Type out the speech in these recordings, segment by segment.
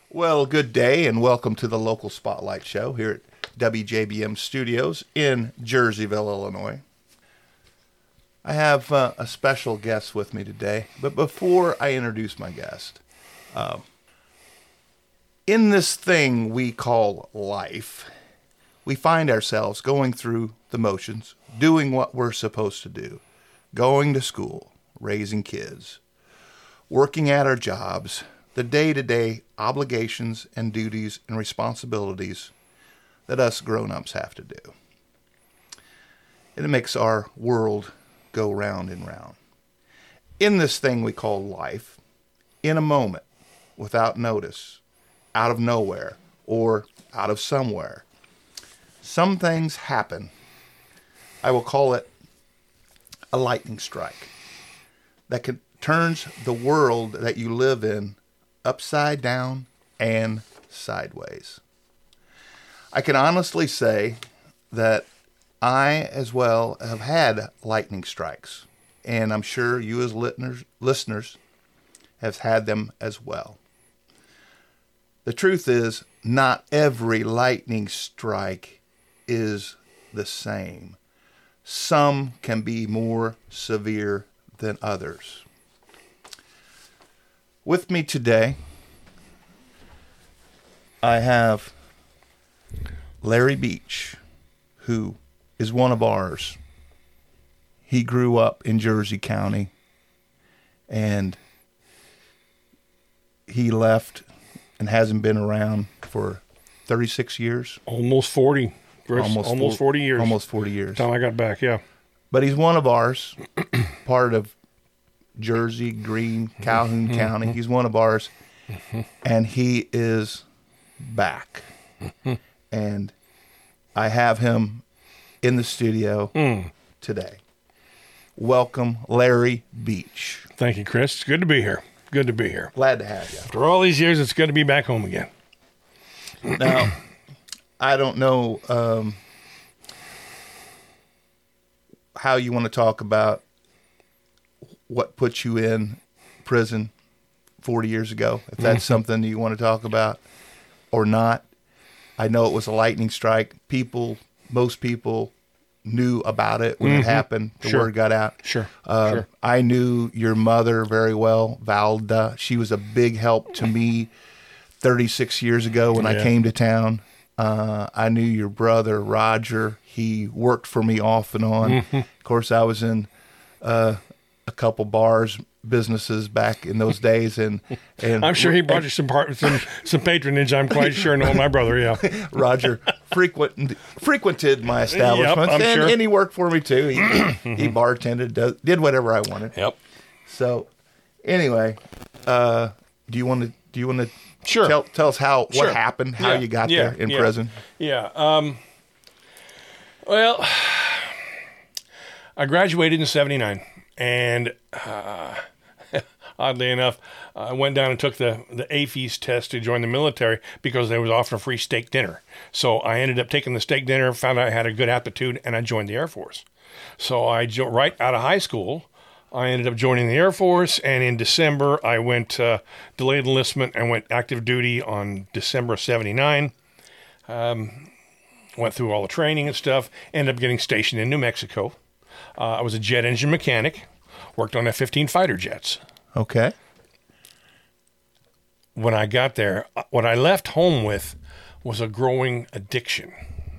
Well, good day and welcome to the local Spotlight Show here at WJBM Studios in Jerseyville, Illinois. I have a special guest with me today, but before I introduce my guest, in this thing we call life, we find ourselves going through the motions, doing what we're supposed to do, going to school, raising kids, working at our jobs, the day-to-day obligations and duties and responsibilities that us grown-ups have to do. And it makes our world go round and round. In this thing we call life, in a moment, without notice, out of nowhere, or out of somewhere, some things happen. I will call it a lightning strike that turns the world that you live in upside down and sideways. I can honestly say that I as well have had lightning strikes, and I'm sure you as listeners have had them as well. The truth is, not every lightning strike is the same. Some can be more severe than others. With me today, I have Larry Beach, who is one of ours. He grew up in Jersey County, and he left and hasn't been around for 36 years. Almost 40. Almost 40 years. Almost 40 years. Time I got back, yeah. But he's one of ours, part of Jersey, Greene, Calhoun County. He's one of ours, and he is back. And I have him in the studio today. Welcome, Larry Beach. Thank you, Chris. It's good to be here. Good to be here. Glad to have you. After all these years, it's good to be back home again. Now, I don't know how you want to talk about what put you in prison 40 years ago, if that's something you want to talk about or not. I know it was a lightning strike. Most people knew about it when it happened. The word got out. Sure. I knew your mother very well, Valda. She was a big help to me 36 years ago when I came to town. I knew your brother, Roger. He worked for me off and on. Of course, I was in a couple bars, businesses back in those days, and I'm sure he brought you some patronage. I'm quite sure. No, my brother, yeah. Roger frequented my establishments, I'm sure. And he worked for me too. He bartended, did whatever I wanted. Yep. So, anyway, do you want to Sure. tell us what happened, how you got there in prison? Yeah. Well, I graduated in '79, and oddly enough, I went down and took the AAFES test to join the military because they was offering a free steak dinner. So I ended up taking the steak dinner, found out I had a good aptitude, and I joined the Air Force. So right out of high school, I ended up joining the Air Force, and in December, I went delayed enlistment and went active duty on December of '79. Went through all the training and stuff, ended up getting stationed in New Mexico. I was a jet engine mechanic, worked on F-15 fighter jets. Okay. When I got there, what I left home with was a growing addiction.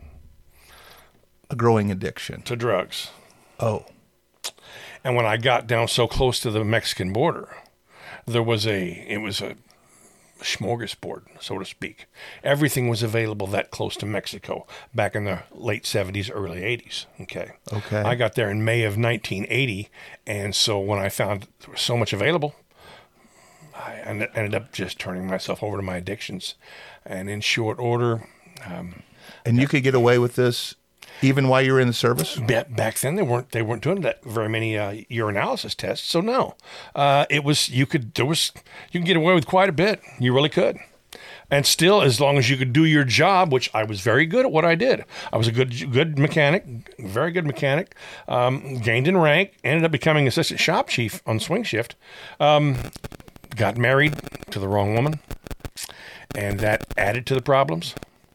A growing addiction. To drugs. Oh. And when I got down so close to the Mexican border, it was a smorgasbord, so to speak. Everything was available that close to Mexico back in the late 70s, early 80s. Okay. I got there in May of 1980, and so when I found there was so much available, I ended up just turning myself over to my addictions. And in short order... and you could get away with this even while you were in the service? Back then, they weren't doing that very many urinalysis tests. So no, you could get away with quite a bit. You really could. And still, as long as you could do your job, which I was very good at what I did. I was a good mechanic, very good mechanic, gained in rank, ended up becoming assistant shop chief on swing shift, got married to the wrong woman, and that added to the problems.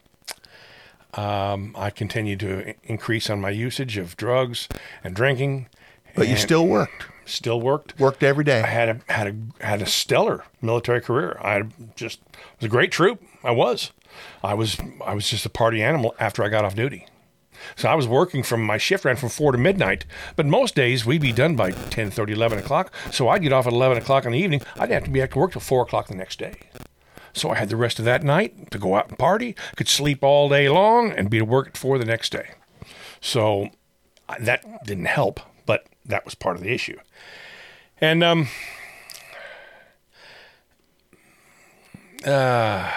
I continued to increase on my usage of drugs and drinking. But you and still worked. Still worked. Worked every day. I had a stellar military career. Was a great troop. I was just a party animal after I got off duty. So I was working my shift ran from 4 to midnight, but most days we'd be done by 10:30, 11 o'clock. So I'd get off at 11 o'clock in the evening. I'd have to be back to work till 4 o'clock the next day. So I had the rest of that night to go out and party, could sleep all day long, and be to work at 4 the next day. So that didn't help, but that was part of the issue. And the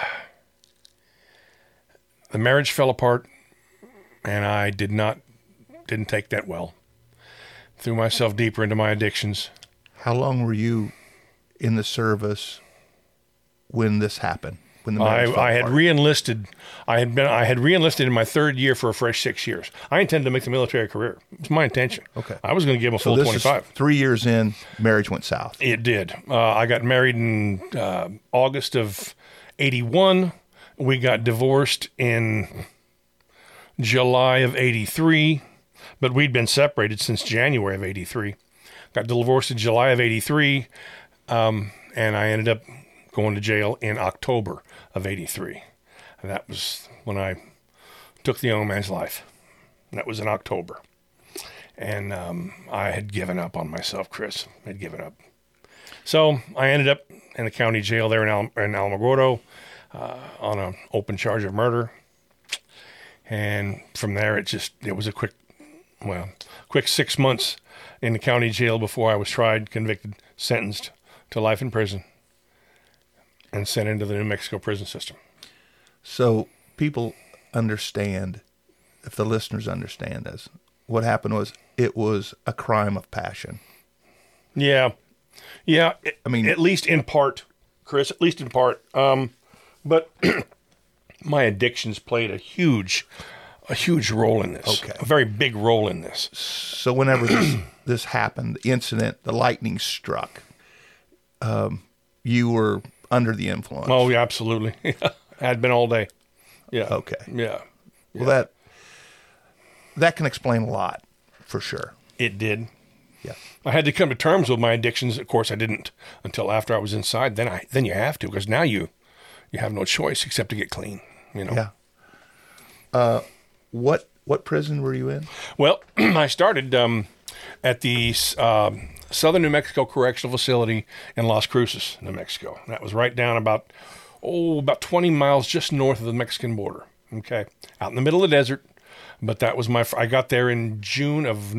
marriage fell apart, and I didn't take that well. Threw myself deeper into my addictions. How long were you in the service when this happened? When the marriage fell I had apart? re-enlisted. I had re-enlisted in my 3rd year for a fresh 6 years. I intended to make the military career. It was my intention. Okay. I was going to give them a So full this 25. is 3 years in, marriage went south. It did. I got married in August of 81. We got divorced in July of 83, but we'd been separated since January of 83. Got divorced in July of 83, and I ended up going to jail in October of 83. And that was when I took the young man's life. That was in October. And I had given up on myself, Chris. I had given up. So I ended up in the county jail there in Alamogordo on an open charge of murder. And from there, it was a quick 6 months in the county jail before I was tried, convicted, sentenced to life in prison, and sent into the New Mexico prison system. So people understand, if the listeners understand this, what happened was it was a crime of passion. Yeah. I mean, at least in part, Chris. At least in part. But my addictions played a huge role in this. Okay. A very big role in this. so whenever this happened, the incident, the lightning struck, you were under the influence. Oh, yeah, absolutely. Had been all day. Yeah. Okay. Yeah. Well, that can explain a lot, for sure. It did. Yeah. I had to come to terms with my addictions. Of course, I didn't until after I was inside. Then you have to, because now you have no choice except to get clean. You know. Yeah. What prison were you in? Well, I started at the Southern New Mexico Correctional Facility in Las Cruces, New Mexico. That was right down about 20 miles just north of the Mexican border. Okay, out in the middle of the desert. But that was I got there in June of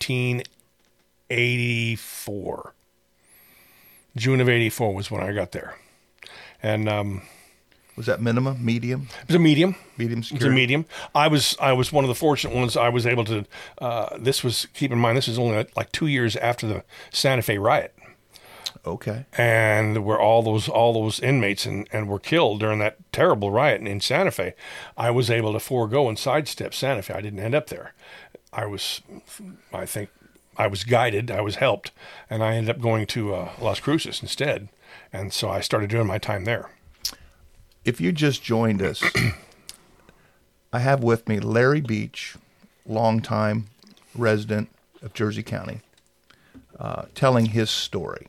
1984. June of 84 was when I got there. And Was that minimum, medium? it was a medium. Medium It security? was a medium. I was one of the fortunate ones. I was able to, keep in mind, this was only like 2 years after the Santa Fe riot. Okay. And where all those inmates and were killed during that terrible riot in Santa Fe, I was able to forego and sidestep Santa Fe. I didn't end up there. I think I was guided, I was helped, and I ended up going to Las Cruces instead. And so I started doing my time there. If you just joined us, I have with me Larry Beach, longtime resident of Jersey County, telling his story.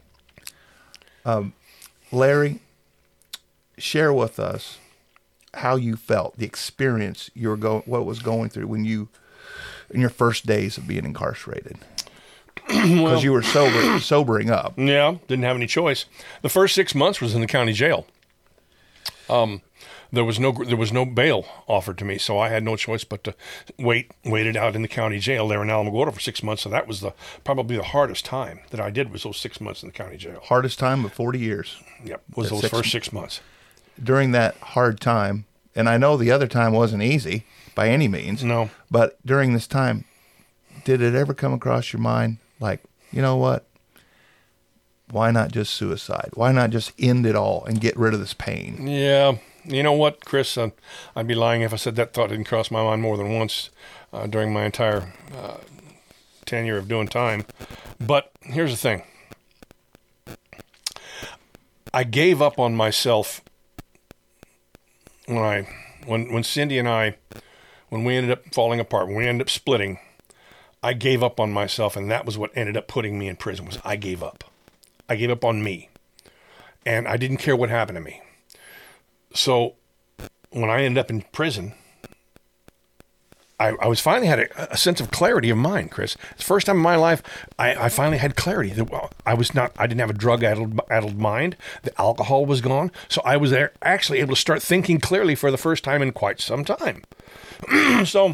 Larry, share with us how you felt, the experience what was going through when you, in your first days of being incarcerated, because you were sobering up. Yeah, didn't have any choice. The first 6 months was in the county jail. There was no bail offered to me, so I had no choice but to wait it out in the county jail there in Alamogordo for 6 months. So that was probably the hardest time that I did, was those 6 months in the county jail. Hardest time of 40 years. Yep, was those first 6 months. During that hard time, and I know the other time wasn't easy by any means. No. But during this time, did it ever come across your mind, like, you know what? Why not just suicide? Why not just end it all and get rid of this pain? Yeah. You know what, Chris? I'd be lying if I said that thought didn't cross my mind more than once during my entire tenure of doing time. But here's the thing. I gave up on myself when Cindy and I, when we ended up falling apart, when we ended up splitting, I gave up on myself, and that was what ended up putting me in prison. Was I gave up. I gave up on me, and I didn't care what happened to me. So when I ended up in prison, I was finally had a sense of clarity of mind, Chris. It's the first time in my life I finally had clarity. I didn't have a drug-addled mind. The alcohol was gone. So I was actually able to start thinking clearly for the first time in quite some time. So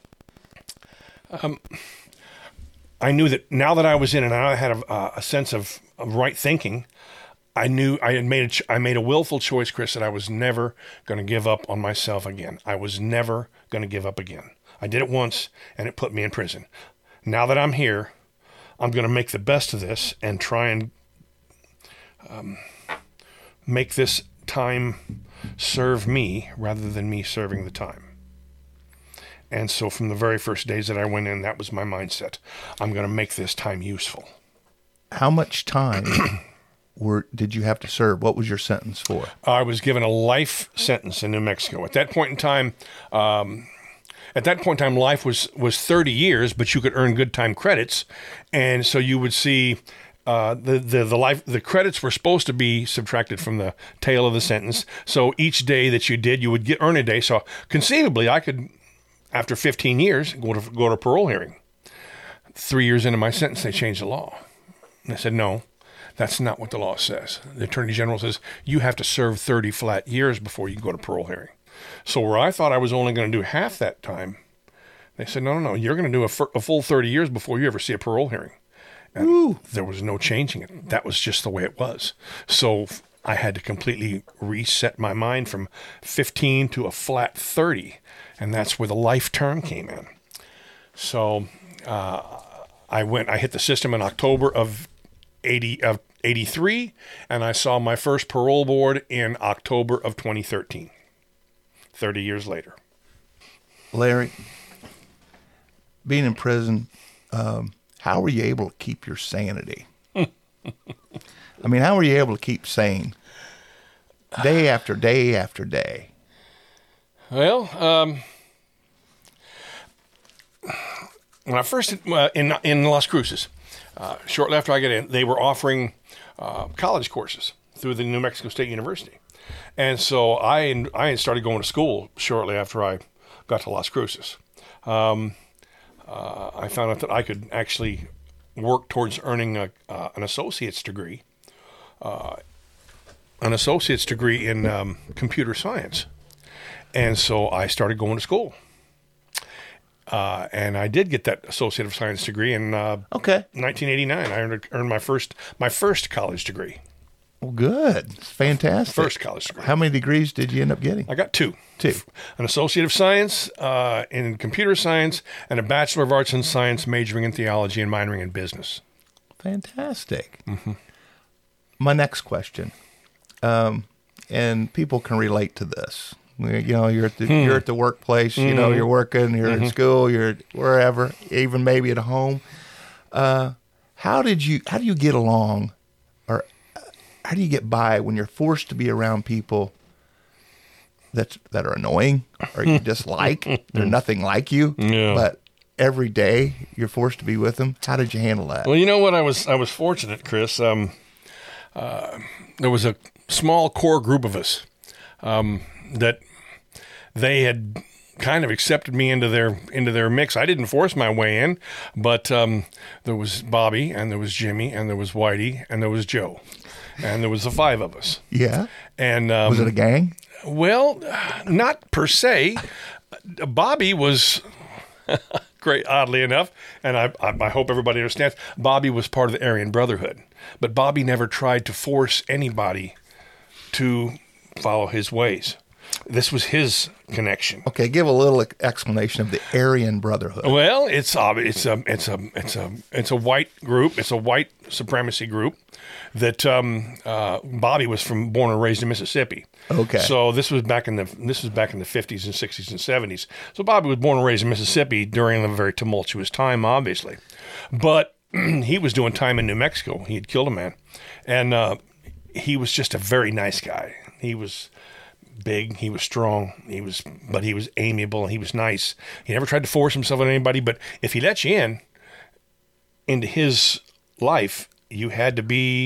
I knew that now that I was in and I had a sense of right thinking, I knew I made a willful choice, Chris, that I was never going to give up on myself again. I was never going to give up again. I did it once, and it put me in prison. Now that I'm here, I'm going to make the best of this and try and make this time serve me rather than me serving the time. And so from the very first days that I went in, that was my mindset. I'm going to make this time useful. How much time did you have to serve? What was your sentence for? I was given a life sentence in New Mexico. At that point in time, life was 30 years, but you could earn good time credits. And so you would see the credits were supposed to be subtracted from the tail of the sentence. So each day that you did, you would earn a day. So conceivably, I could, after 15 years, go to parole hearing. 3 years into my sentence, they changed the law. And I said, no, that's not what the law says. The Attorney General says you have to serve 30 flat years before you can go to parole hearing. So where I thought I was only going to do half that time, they said, no, you're going to do a full 30 years before you ever see a parole hearing. And there was no changing it. That was just the way it was. So I had to completely reset my mind from 15 to a flat 30. And that's where the life term came in. So I hit the system in October of 83, and I saw my first parole board in October of 2013. 30 years later. Larry, being in prison, how were you able to keep your sanity? I mean, how were you able to keep sane day after day after day? Well, when I first in Las Cruces, shortly after I got in, they were offering college courses through the New Mexico State University. And so I started going to school shortly after I got to Las Cruces. I found out that I could actually work towards earning an associate's degree, in computer science. And so I started going to school. And I did get that Associate of Science degree in 1989. I earned my first college degree. Well, good. It's fantastic. First college degree. How many degrees did you end up getting? I got two. Two. An Associate of Science in Computer Science and a Bachelor of Arts in Science majoring in Theology and minoring in Business. Fantastic. Mm-hmm. My next question, and people can relate to this. You know, you're at the workplace, you know, you're working, you're in school, you're wherever, even maybe at home. How do you get along, or how do you get by when you're forced to be around people that are annoying or you dislike? They're nothing like you, but every day you're forced to be with them. How did you handle that? Well, you know what? I was fortunate, Chris. There was a small core group of us that they had kind of accepted me into their mix. I didn't force my way in, but there was Bobby, and there was Jimmy, and there was Whitey, and there was Joe, and there was the five of us. Yeah. And was it a gang? Well, not per se. Bobby was great, oddly enough, and I hope everybody understands. Bobby was part of the Aryan Brotherhood, but Bobby never tried to force anybody to follow his ways. This was his connection. Okay, give a little explanation of the Aryan Brotherhood. Well, it's a white group. It's a white supremacy group that Bobby was born and raised in Mississippi. Okay. So this was back in the 50s and 60s and 70s. So Bobby was born and raised in Mississippi during a very tumultuous time, obviously, but he was doing time in New Mexico. He had killed a man, and he was just a very nice guy. He was big, he was strong, but he was amiable, he was nice. He never tried to force himself on anybody, but if he let you into his life, you had to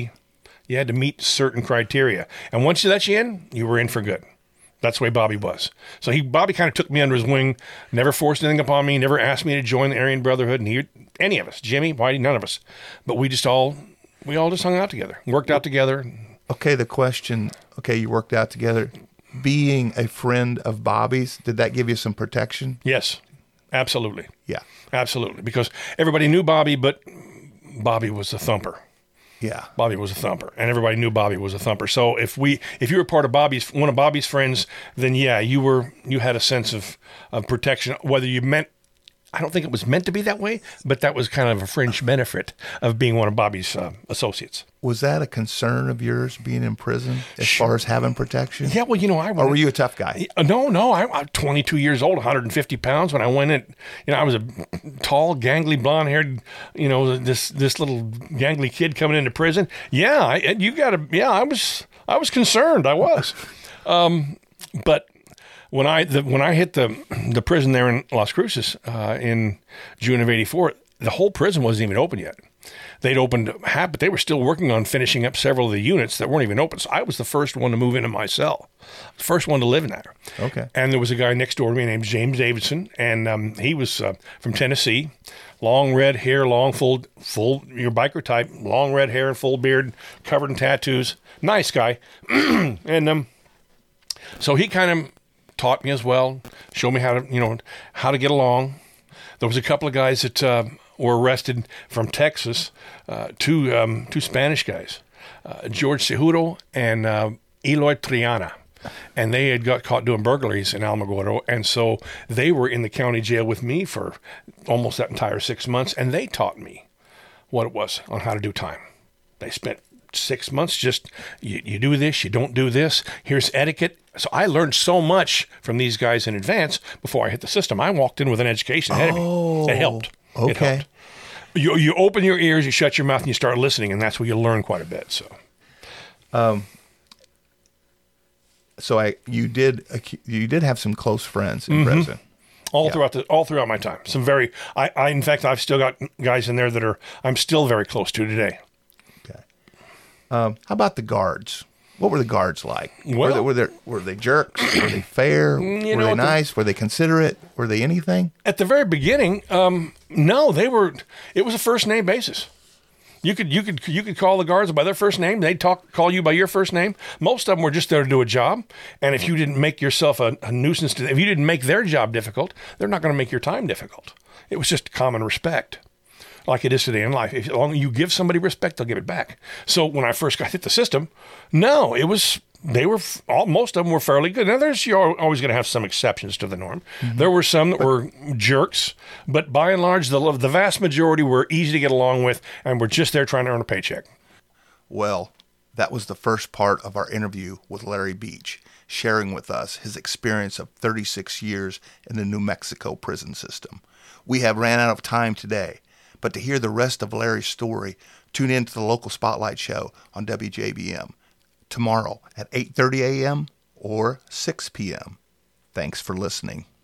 meet certain criteria. And once he let you in, you were in for good. That's the way Bobby was. So Bobby kind of took me under his wing, never forced anything upon me, never asked me to join the Aryan Brotherhood, and any of us, Jimmy, Whitey, none of us. But we all just hung out together, worked out together. Okay, the question, you worked out together. Being a friend of Bobby's, did that give you some protection? Yes, absolutely. Yeah. Absolutely. Because everybody knew Bobby, but Bobby was a thumper. Yeah. Bobby was a thumper, and everybody knew Bobby was a thumper. So if you were part of one of Bobby's friends, then yeah, you had a sense of protection, whether I don't think it was meant to be that way, but that was kind of a fringe benefit of being one of Bobby's associates. Was that a concern of yours being in prison as far as having protection? Yeah, well, or were you a tough guy? No, I'm 22 years old, 150 pounds. When I went in, I was a tall, gangly, blonde-haired, this little gangly kid coming into prison. Yeah, I was concerned. I was, but. When I hit the prison there in Las Cruces in June of '84, the whole prison wasn't even open yet. They'd opened half, but they were still working on finishing up several of the units that weren't even open. So I was the first one to move into my cell, the first one to live in there. Okay. And there was a guy next door to me named James Davidson, and he was from Tennessee, long red hair, long full your biker type, long red hair and full beard, covered in tattoos. Nice guy, and so he kind of taught me as well, showed me how to get along. There was a couple of guys that were arrested from Texas, two Spanish guys, George Cejudo and Eloy Triana, and they had got caught doing burglaries in Alamogordo, and so they were in the county jail with me for almost that entire 6 months, and they taught me what it was on how to do time. They spent 6 months just, you do this, you don't do this, here's etiquette. So I learned so much from these guys in advance before I hit the system. I walked in with an education ahead of me. It helped. Okay. It helped. You open your ears, you shut your mouth, and you start listening, and that's where you learn quite a bit. So you did have some close friends in prison. All throughout my time. Some very in fact I've still got guys in there that I'm still very close to today. Okay. How about the guards? What were the guards like? Well, were they jerks? Were they fair? Were they nice? Were they considerate? Were they anything? At the very beginning, no, they were. It was a first name basis. You could call the guards by their first name. They'd call you by your first name. Most of them were just there to do a job. And if you didn't make yourself a nuisance to them, if you didn't make their job difficult, they're not going to make your time difficult. It was just common respect, like it is today in life. As long as you give somebody respect, they'll give it back. So when I first got hit the system, no, it was. Most of them were fairly good. Now, you're always going to have some exceptions to the norm. Mm-hmm. There were some that were jerks, but by and large, the vast majority were easy to get along with and were just there trying to earn a paycheck. Well, that was the first part of our interview with Larry Beach, sharing with us his experience of 36 years in the New Mexico prison system. We have ran out of time today, but to hear the rest of Larry's story, tune in to the local Spotlight Show on WJBM. Tomorrow at 8:30 a.m. or 6 p.m. Thanks for listening.